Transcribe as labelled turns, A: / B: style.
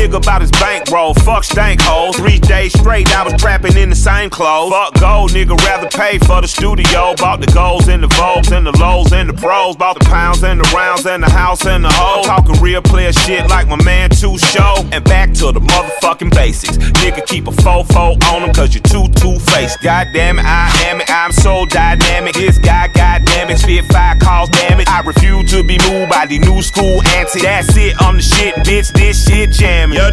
A: nigga about his bankroll. Fuck stank hoes. 3 days straight, I was trapping in the same clothes. Fuck gold, nigga, rather pay for the studio. Bought the golds and the Vogues and the lows and the pros. Bought the pounds and the rounds and the house and the hoes. Talking real player shit like my man Too Show. And back to the motherfucking basics. Nigga, keep a fofo on him cause you're two-faced. God damn it, I'm so dynamic. This guy, goddamn it, spit 5 calls, damn it. I refuse to be moved by the new school antics. That's it, I'm the shit, bitch, this shit jamming.